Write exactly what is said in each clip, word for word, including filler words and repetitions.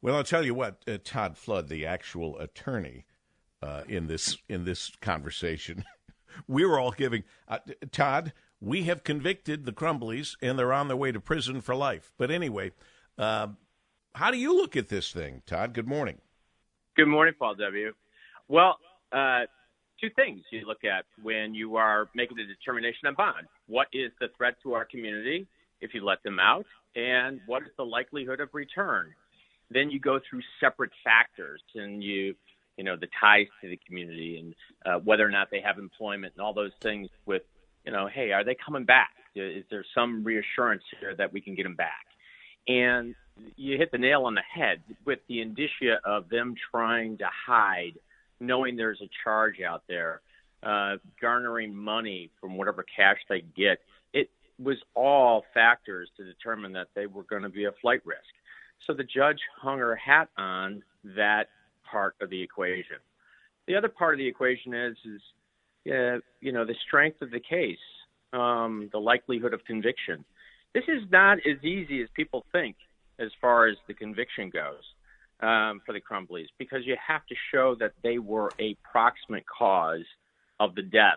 Well, I'll tell you what, uh, Todd Flood, the actual attorney uh, in this in this conversation, we were all giving, uh, Todd, we have convicted the Crumbleys, and they're on their way to prison for life. But anyway, uh, how do you look at this thing, Todd? Good morning. Good morning, Paul W. Well, uh, two things you look at when you are making the determination on bond. What is the threat to our community if you let them out, and what is the likelihood of return? Then you go through separate factors, and you, you know, the ties to the community and uh, whether or not they have employment and all those things with, you know, hey, are they coming back? Is there some reassurance here that we can get them back? And you hit the nail on the head with the indicia of them trying to hide, knowing there's a charge out there, uh, garnering money from whatever cash they get. It was all factors to determine that they were going to be a flight risk. So the judge hung her hat on that part of the equation. The other part of the equation is, is uh, you know, the strength of the case, um, the likelihood of conviction. This is not as easy as people think as far as the conviction goes um, for the Crumbleys, because you have to show that they were a proximate cause of the deaths.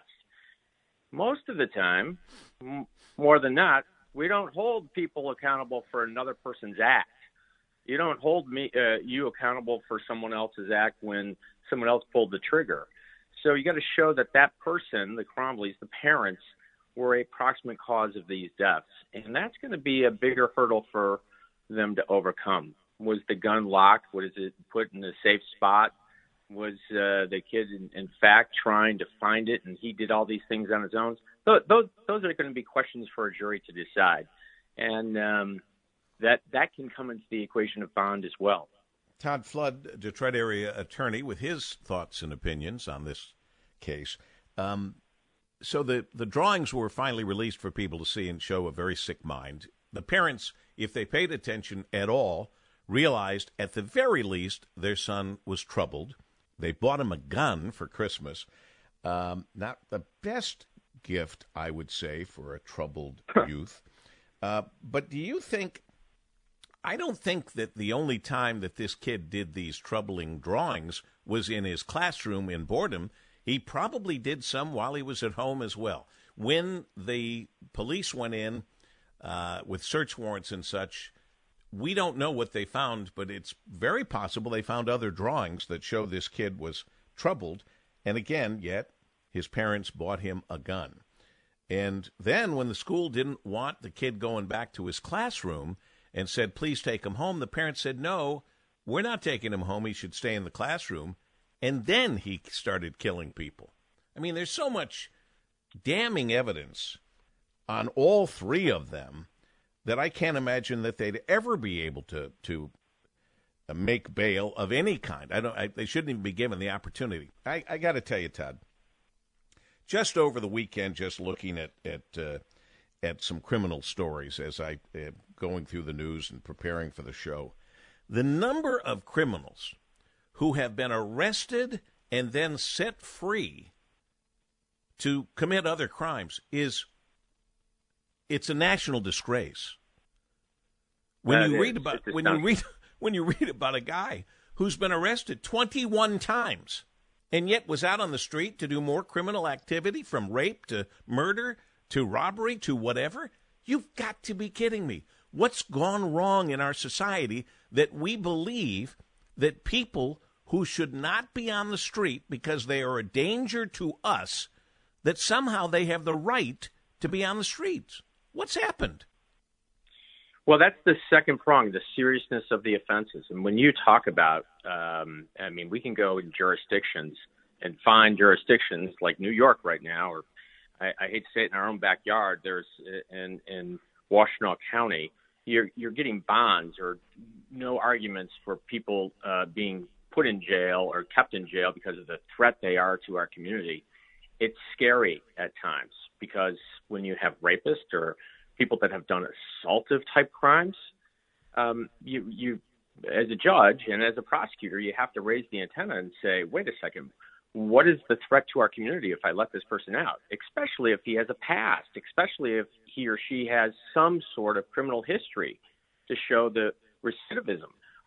Most of the time, m- more than not, we don't hold people accountable for another person's act. You don't hold me, uh, you accountable for someone else's act when someone else pulled the trigger. So you got to show that that person, the Crumbleys, the parents, were a proximate cause of these deaths. And that's going to be a bigger hurdle for them to overcome. Was the gun locked? Was it put in a safe spot? Was uh, the kid, in, in fact, trying to find it, and he did all these things on his own? So those, those are going to be questions for a jury to decide. And um, that that can come into the equation of bond as well. Todd Flood, Detroit area attorney, with his thoughts and opinions on this case. Um, so the, the drawings were finally released for people to see and show a very sick mind. The parents, if they paid attention at all, realized at the very least their son was troubled. They bought him a gun for Christmas. Um, not the best gift, I would say, for a troubled youth. Uh, but do you think, I don't think that the only time that this kid did these troubling drawings was in his classroom in boredom. He probably did some while he was at home as well. When the police went in uh, with search warrants and such, we don't know what they found, but it's very possible they found other drawings that show this kid was troubled. And again, yet, his parents bought him a gun. And then when the school didn't want the kid going back to his classroom and said, please take him home, the parents said, no, we're not taking him home. He should stay in the classroom. And then he started killing people. I mean, there's so much damning evidence on all three of them that I can't imagine that they'd ever be able to to make bail of any kind. I don't. I, they shouldn't even be given the opportunity. I, I got to tell you, Todd, just over the weekend, just looking at at uh, at some criminal stories as I uh, going through the news and preparing for the show, the number of criminals who have been arrested and then set free to commit other crimes is it's a national disgrace. When That you is. read about It's when you read when you read about a guy who's been arrested twenty-one times and yet was out on the street to do more criminal activity, from rape to murder to robbery to whatever, you've got to be kidding me. What's gone wrong in our society that we believe that people who should not be on the street because they are a danger to us, that somehow they have the right to be on the streets? What's happened? Well, that's the second prong, the seriousness of the offenses. And when you talk about, um, I mean, we can go in jurisdictions and find jurisdictions like New York right now, or I, I hate to say it, in our own backyard, there's in, in Washtenaw County, you're, you're getting bonds or no arguments for people uh, being put in jail or kept in jail because of the threat they are to our community. It's scary at times, because when you have rapists or people that have done assaultive type crimes, um, you, you, as a judge and as a prosecutor, you have to raise the antenna and say, wait a second, what is the threat to our community if I let this person out? Especially if he has a past, especially if he or she has some sort of criminal history to show the recidivism.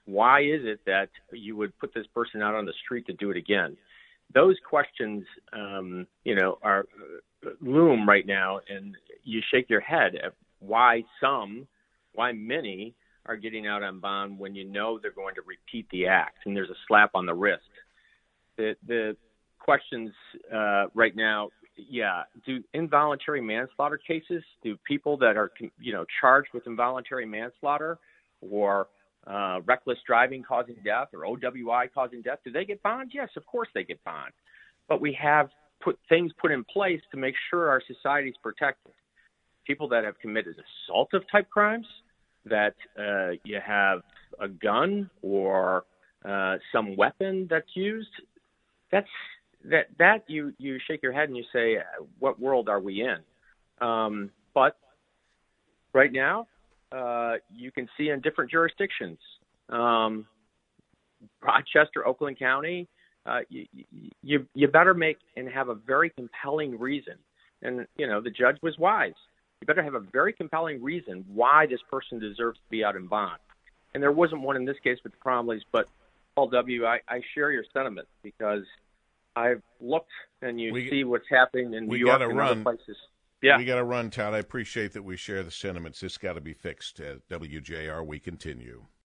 Why is it that you would put this person out on the street to do it again? Those questions, um, you know, are uh, loom right now, and you shake your head at why some, why many are getting out on bond when you know they're going to repeat the act, and there's a slap on the wrist. The the questions uh, right now, yeah, do involuntary manslaughter cases, do people that are, you know, charged with involuntary manslaughter or uh, reckless driving causing death or O W I causing death, do they get bond? Yes, of course they get bond. But we have put things put in place to make sure our society is protected. People that have committed assaultive type crimes, that uh, you have a gun or uh, some weapon that's used, that's that that you, you shake your head and you say, what world are we in? Um, but right now, uh, you can see in different jurisdictions, um, Rochester, Oakland County, uh, you, you you better make and have a very compelling reason. And, you know, the judge was wise. You better have a very compelling reason why this person deserves to be out in bond. And there wasn't one in this case with the Cromleys, but Paul W., I, I share your sentiment because I've looked and you we, see what's happening in New we York gotta and run. other places. Yeah. We got to run, Todd. I appreciate that we share the sentiments. This got to be fixed. At W J R, we continue.